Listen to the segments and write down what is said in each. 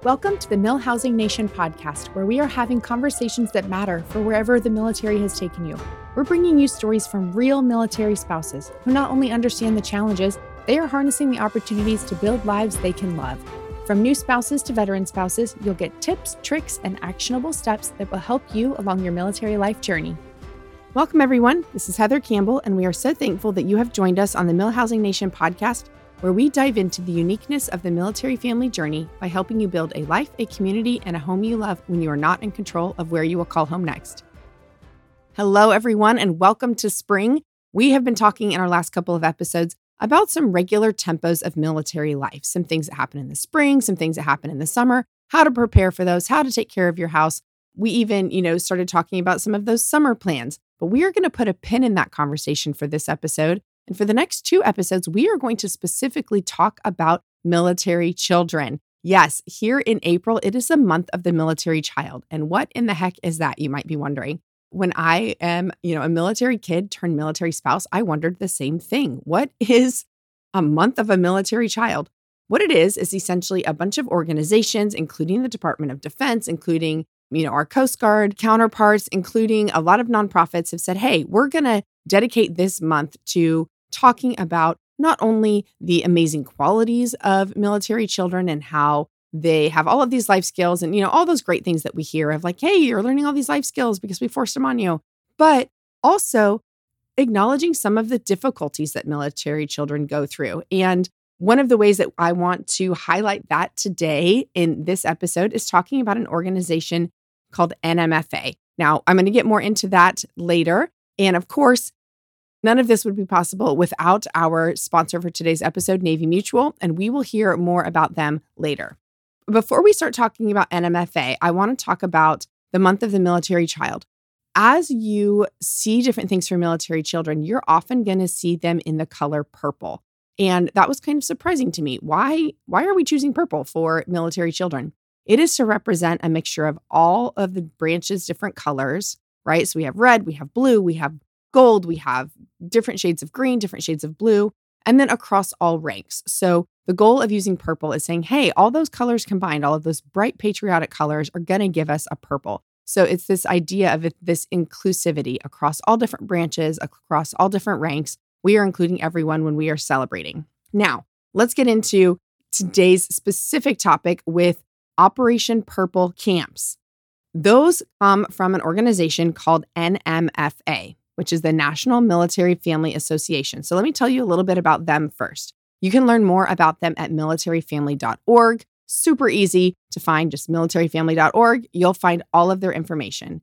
Welcome to the Mill Housing Nation podcast, where we are having conversations that matter for wherever the military has taken you. We're bringing you stories from real military spouses who not only understand the challenges, they are harnessing the opportunities to build lives they can love. From new spouses to veteran spouses, you'll get tips, tricks, and actionable steps that will help you along your military life journey. Welcome, everyone. This is Heather Campbell, and we are so thankful that you have joined us on the Mill Housing Nation podcast, where we dive into the uniqueness of the military family journey by helping you build a life, a community, and a home you love when you are not in control of where you will call home next. Hello, everyone, and welcome to spring. We have been talking in our last couple of episodes about some regular tempos of military life, some things that happen in the spring, some things that happen in the summer, how to prepare for those, how to take care of your house. We even, started talking about some of those summer plans, but we are going to put a pin in that conversation for this episode. And for the next two episodes, we are going to specifically talk about military children. Yes, here in April, it is the month of the military child. And what in the heck is that, you might be wondering? When I am, a military kid turned military spouse, I wondered the same thing. What is a month of a military child? What it is essentially a bunch of organizations, including the Department of Defense, including, our Coast Guard counterparts, including a lot of nonprofits have said, hey, we're going to dedicate this month to talking about not only the amazing qualities of military children and how they have all of these life skills and, all those great things that we hear of like, hey, you're learning all these life skills because we forced them on you, but also acknowledging some of the difficulties that military children go through. And one of the ways that I want to highlight that today in this episode is talking about an organization called NMFA. Now, I'm going to get more into that later. And of course, none of this would be possible without our sponsor for today's episode, Navy Mutual, and we will hear more about them later. Before we start talking about NMFA, I want to talk about the month of the military child. As you see different things for military children, you're often going to see them in the color purple. And that was kind of surprising to me. Why are we choosing purple for military children? It is to represent a mixture of all of the branches' different colors, right? So we have red, we have blue, we have gold, we have different shades of green, different shades of blue, and then across all ranks. So the goal of using purple is saying, hey, all those colors combined, all of those bright patriotic colors are going to give us a purple. So it's this idea of this inclusivity across all different branches, across all different ranks. We are including everyone when we are celebrating. Now, let's get into today's specific topic with Operation Purple Camps. Those come from an organization called NMFA, which is the National Military Family Association. So let me tell you a little bit about them first. You can learn more about them at militaryfamily.org. Super easy to find, just militaryfamily.org. You'll find all of their information.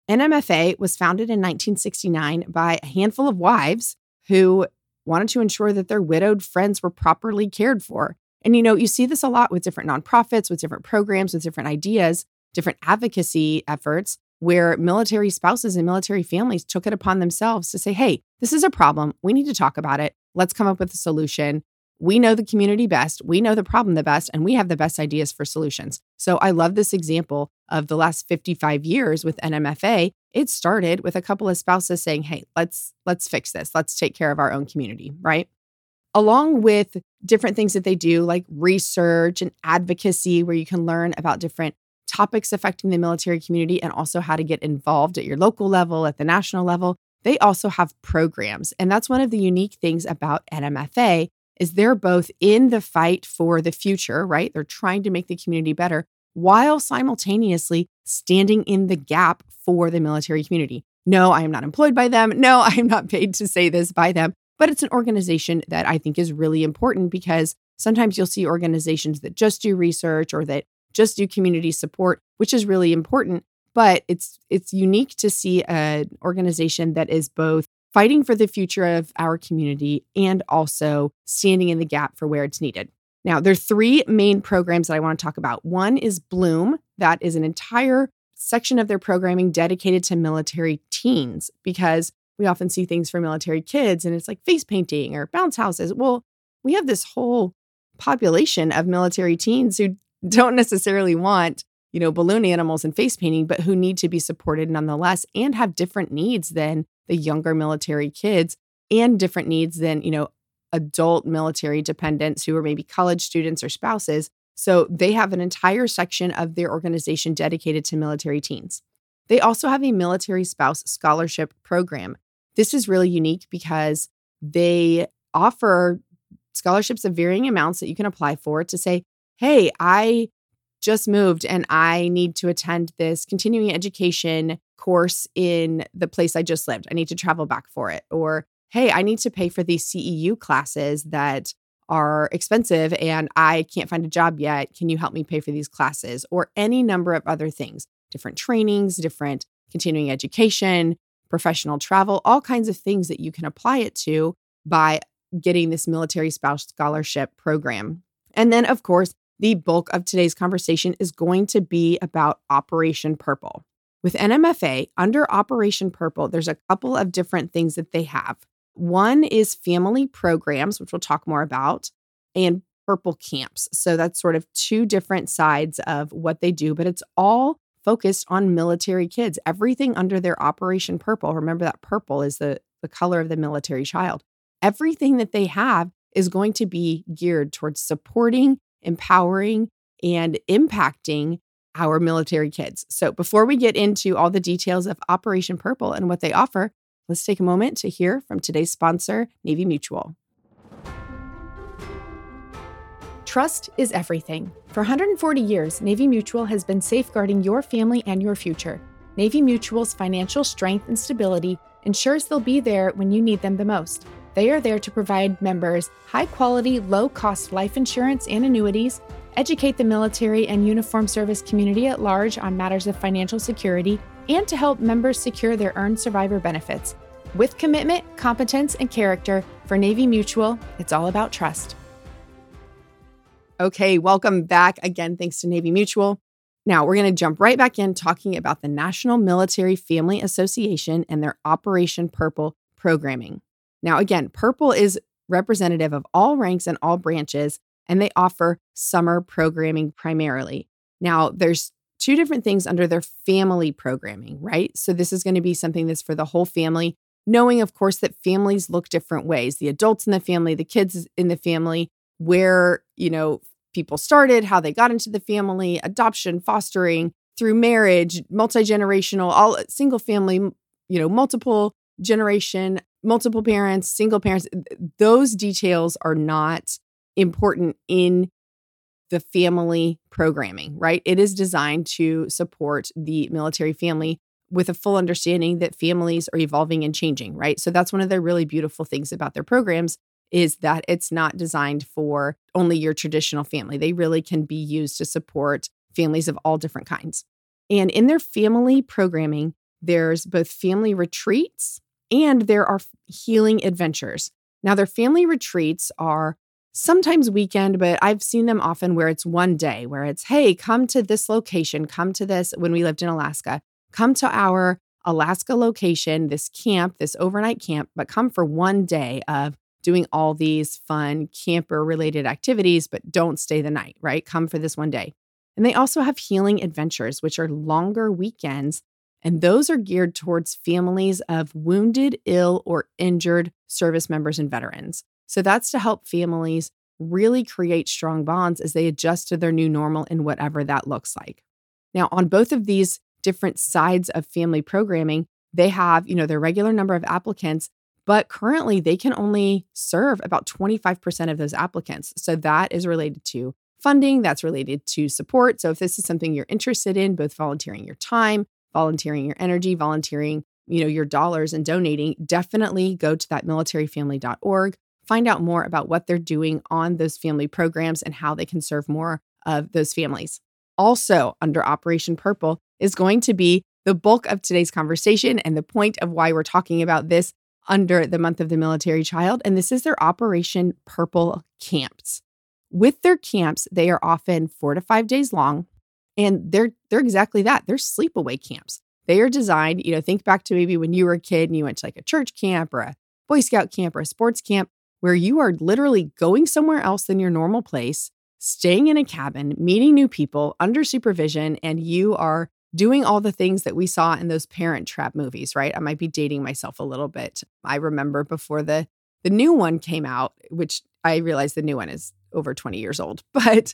NMFA was founded in 1969 by a handful of wives who wanted to ensure that their widowed friends were properly cared for. And you see this a lot with different nonprofits, with different programs, with different ideas, different advocacy efforts, where military spouses and military families took it upon themselves to say, hey, this is a problem. We need to talk about it. Let's come up with a solution. We know the community best. We know the problem the best, and we have the best ideas for solutions. So I love this example of the last 55 years with NMFA. It started with a couple of spouses saying, hey, let's fix this. Let's take care of our own community, right? Along with different things that they do, like research and advocacy, where you can learn about different topics affecting the military community and also how to get involved at your local level, at the national level. They also have programs. And that's one of the unique things about NMFA is they're both in the fight for the future, right? They're trying to make the community better while simultaneously standing in the gap for the military community. No, I am not employed by them. No, I am not paid to say this by them. But it's an organization that I think is really important because sometimes you'll see organizations that just do research or that just do community support, which is really important. But it's unique to see an organization that is both fighting for the future of our community and also standing in the gap for where it's needed. Now, there are three main programs that I want to talk about. One is Bloom. That is an entire section of their programming dedicated to military teens, because we often see things for military kids and it's like face painting or bounce houses. Well, we have this whole population of military teens who don't necessarily want, balloon animals and face painting, but who need to be supported nonetheless and have different needs than the younger military kids and different needs than, adult military dependents who are maybe college students or spouses. So they have an entire section of their organization dedicated to military teens. They also have a military spouse scholarship program. This is really unique because they offer scholarships of varying amounts that you can apply for to say, hey, I just moved and I need to attend this continuing education course in the place I just lived. I need to travel back for it. Or, hey, I need to pay for these CEU classes that are expensive and I can't find a job yet. Can you help me pay for these classes? Or any number of other things, different trainings, different continuing education, professional travel, all kinds of things that you can apply it to by getting this military spouse scholarship program. And then, of course, the bulk of today's conversation is going to be about Operation Purple. With NMFA, under Operation Purple, there's a couple of different things that they have. One is family programs, which we'll talk more about, and Purple camps. So that's sort of two different sides of what they do, but it's all focused on military kids. Everything under their Operation Purple, remember that purple is the color of the military child. Everything that they have is going to be geared towards supporting, empowering, and impacting our military kids. So before we get into all the details of Operation Purple and what they offer, let's take a moment to hear from today's sponsor, Navy Mutual. Trust is everything. For 140 years, Navy Mutual has been safeguarding your family and your future. Navy Mutual's financial strength and stability ensures they'll be there when you need them the most. They are there to provide members high-quality, low-cost life insurance and annuities, educate the military and uniformed service community at large on matters of financial security, and to help members secure their earned survivor benefits. With commitment, competence, and character, for Navy Mutual, it's all about trust. Okay, welcome back again. Thanks to Navy Mutual. Now, we're going to jump right back in talking about the National Military Family Association and their Operation Purple programming. Now, again, Purple is representative of all ranks and all branches, and they offer summer programming primarily. Now, there's two different things under their family programming, right? So this is going to be something that's for the whole family, knowing, of course, that families look different ways. The adults in the family, the kids in the family, where, people started, how they got into the family, adoption, fostering, through marriage, multi-generational, all single family, multiple generation, multiple parents, single parents. Those details are not important in the family programming, right? It is designed to support the military family with a full understanding that families are evolving and changing, right? So that's one of the really beautiful things about their programs is that it's not designed for only your traditional family. They really can be used to support families of all different kinds. And in their family programming, there's both family retreats and there are healing adventures. Now, their family retreats are sometimes weekend, but I've seen them often where it's one day, where it's, hey, come to this location, come to this, when we lived in Alaska, come to our Alaska location, this camp, this overnight camp, but come for one day of doing all these fun camper-related activities, but don't stay the night, right? Come for this one day. And they also have healing adventures, which are longer weekends, and those are geared towards families of wounded, ill, or injured service members and veterans. So that's to help families really create strong bonds as they adjust to their new normal and whatever that looks like. Now, on both of these different sides of family programming, they have, their regular number of applicants, but currently they can only serve about 25% of those applicants. So that is related to funding, that's related to support. So if this is something you're interested in, both volunteering your time, volunteering your energy, volunteering, your dollars and donating, definitely go to that militaryfamily.org. Find out more about what they're doing on those family programs and how they can serve more of those families. Also, under Operation Purple is going to be the bulk of today's conversation and the point of why we're talking about this under the month of the military child. And this is their Operation Purple camps. With their camps, they are often 4 to 5 days long, and they're exactly that. They're sleepaway camps. They are designed, think back to maybe when you were a kid and you went to like a church camp or a Boy Scout camp or a sports camp, where you are literally going somewhere else than your normal place, staying in a cabin, meeting new people under supervision, and you are doing all the things that we saw in those Parent Trap movies, right? I might be dating myself a little bit. I remember before the new one came out, which I realized the new one is over 20 years old, but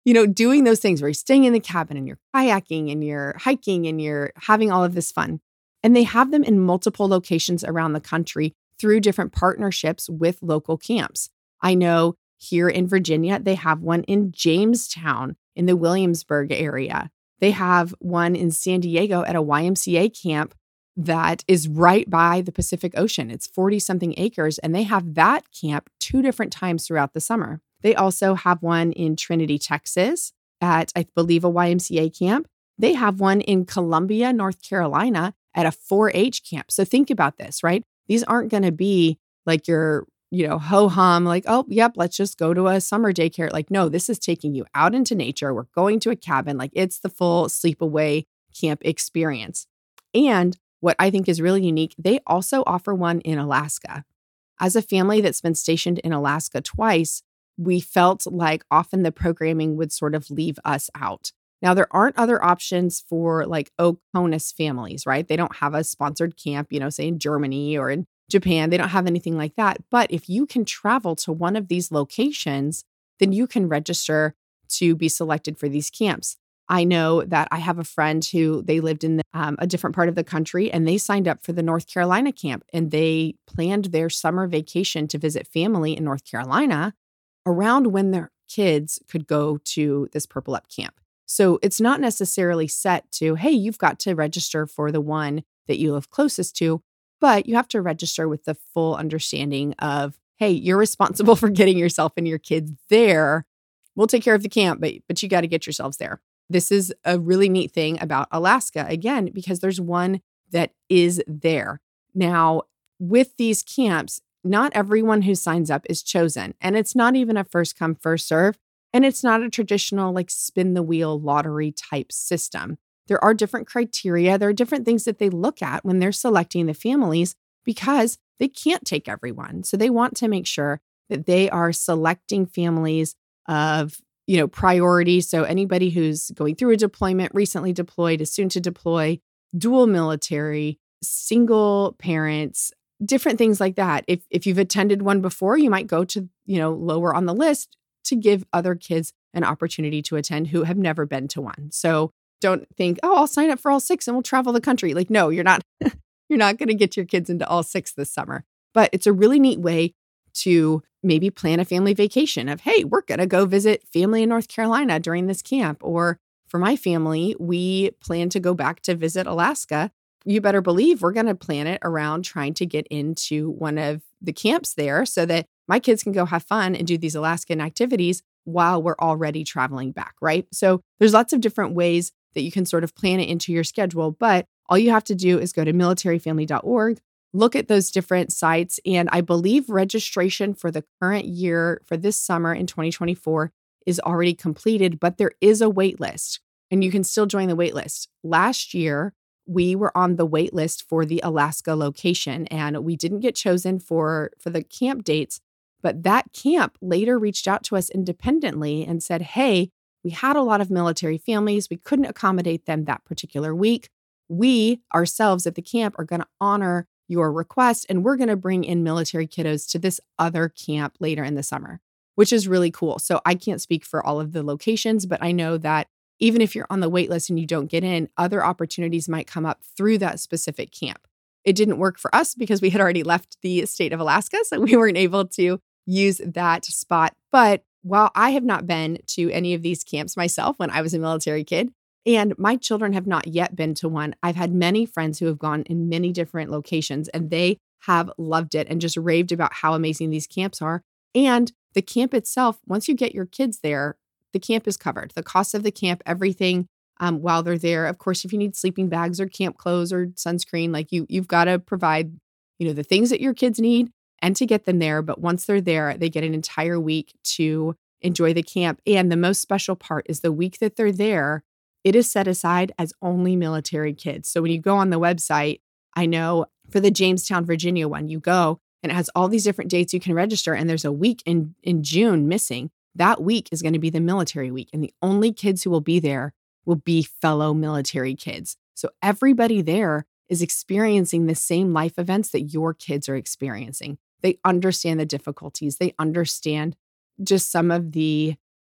doing those things where you're staying in the cabin and you're kayaking and you're hiking and you're having all of this fun. And they have them in multiple locations around the country through different partnerships with local camps. I know here in Virginia, they have one in Jamestown in the Williamsburg area. They have one in San Diego at a YMCA camp that is right by the Pacific Ocean. It's 40-something acres, and they have that camp 2 different times throughout the summer. They also have one in Trinity, Texas at, I believe, a YMCA camp. They have one in Columbia, North Carolina at a 4-H camp. So think about this, right? These aren't going to be like your, ho-hum, like, oh, yep, let's just go to a summer daycare. Like, no, this is taking you out into nature. We're going to a cabin. Like, it's the full sleepaway camp experience. And what I think is really unique, they also offer one in Alaska. As a family that's been stationed in Alaska twice, we felt like often the programming would sort of leave us out. Now, there aren't other options for like Oconus families, right? They don't have a sponsored camp, say in Germany or in Japan. They don't have anything like that. But if you can travel to one of these locations, then you can register to be selected for these camps. I know that I have a friend who they lived in a different part of the country, and they signed up for the North Carolina camp, and they planned their summer vacation to visit family in North Carolina around when their kids could go to this Purple Up camp. So it's not necessarily set to, hey, you've got to register for the one that you live closest to, but you have to register with the full understanding of, hey, you're responsible for getting yourself and your kids there. We'll take care of the camp, but you got to get yourselves there. This is a really neat thing about Alaska, again, because there's one that is there. Now, with these camps, not everyone who signs up is chosen, and it's not even a first come, first serve, and it's not a traditional like spin the wheel lottery type system. There are different criteria. There are different things that they look at when they're selecting the families because they can't take everyone. So they want to make sure that they are selecting families of priority. So anybody who's going through a deployment, recently deployed, is soon to deploy, dual military, single parents, different things like that. If you've attended one before, you might go to, lower on the list to give other kids an opportunity to attend who have never been to one. So don't think, oh, I'll sign up for all 6 and we'll travel the country. Like, no, you're not, you're not going to get your kids into all 6 this summer. But it's a really neat way to maybe plan a family vacation of, hey, we're going to go visit family in North Carolina during this camp. Or for my family, we plan to go back to visit Alaska. You better believe we're going to plan it around trying to get into one of the camps there so that my kids can go have fun and do these Alaskan activities while we're already traveling back, right? So there's lots of different ways that you can sort of plan it into your schedule, but all you have to do is go to militaryfamily.org, look at those different sites, and I believe registration for the current year for this summer in 2024 is already completed, but there is a wait list and you can still join the wait list. Last year, we were on the wait list for the Alaska location and we didn't get chosen for the camp dates, but that camp later reached out to us independently and said, hey, we had a lot of military families. We couldn't accommodate them that particular week. We ourselves at the camp are going to honor your request and we're going to bring in military kiddos to this other camp later in the summer, which is really cool. So I can't speak for all of the locations, but I know that even if you're on the wait list and you don't get in, other opportunities might come up through that specific camp. It didn't work for us because we had already left the state of Alaska, so we weren't able to use that spot. But while I have not been to any of these camps myself when I was a military kid, and my children have not yet been to one, I've had many friends who have gone in many different locations and they have loved it and just raved about how amazing these camps are. And the camp itself, once you get your kids there, the camp is covered. The cost of the camp, everything while they're there. Of course, if you need sleeping bags or camp clothes or sunscreen, like you've got to provide, the things that your kids need and to get them there. But once they're there, they get an entire week to enjoy the camp. And the most special part is the week that they're there, it is set aside as only military kids. So when you go on the website, I know for the Jamestown, Virginia one, you go and it has all these different dates you can register. And there's a week in June missing. That week is going to be the military week. And the only kids who will be there will be fellow military kids. So everybody there is experiencing the same life events that your kids are experiencing. They understand the difficulties. They understand just some of the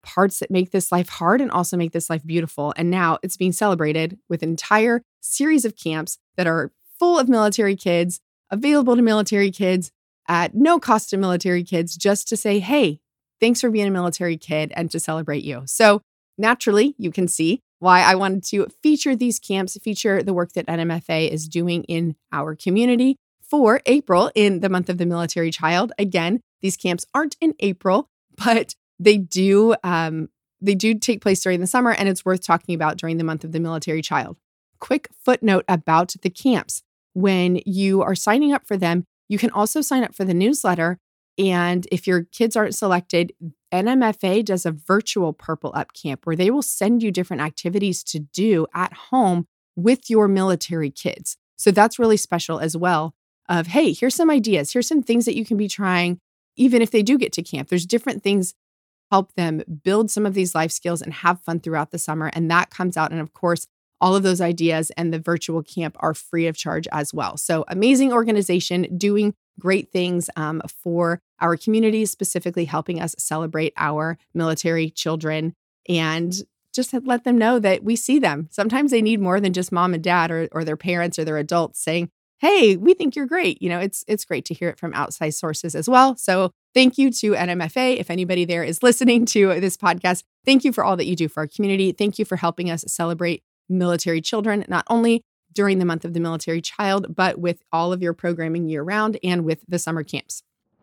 parts that make this life hard and also make this life beautiful. And now it's being celebrated with an entire series of camps that are full of military kids, available to military kids at no cost to military kids, just to say, hey, thanks for being a military kid and to celebrate you. So naturally, you can see why I wanted to feature these camps, feature the work that NMFA is doing in our community for April in the month of the military child. Again, these camps aren't in April, but they do take place during the summer, and it's worth talking about during the month of the military child. Quick footnote about the camps. When you are signing up for them, you can also sign up for the newsletter. And if your kids aren't selected, NMFA does a virtual Purple Up camp where they will send you different activities to do at home with your military kids. So that's really special as well of, hey, here's some ideas. Here's some things that you can be trying, even if they do get to camp. There's different things help them build some of these life skills and have fun throughout the summer. And that comes out. And of course, all of those ideas and the virtual camp are free of charge as well. So amazing organization doing great things for our community, specifically helping us celebrate our military children and just let them know that we see them. Sometimes they need more than just mom and dad or their parents or their adults saying, hey, we think you're great. It's great to hear it from outside sources as well. So thank you to NMFA. If anybody there is listening to this podcast, thank you for all that you do for our community. Thank you for helping us celebrate military children, not only during the month of the military child, but with all of your programming year round and with the summer camps.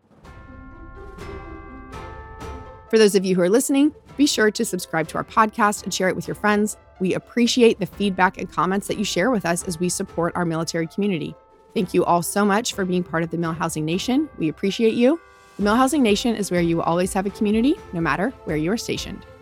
For those of you who are listening, be sure to subscribe to our podcast and share it with your friends. We appreciate the feedback and comments that you share with us as we support our military community. Thank you all so much for being part of the Millhousing Nation. We appreciate you. The Millhousing Nation is where you will always have a community, no matter where you are stationed.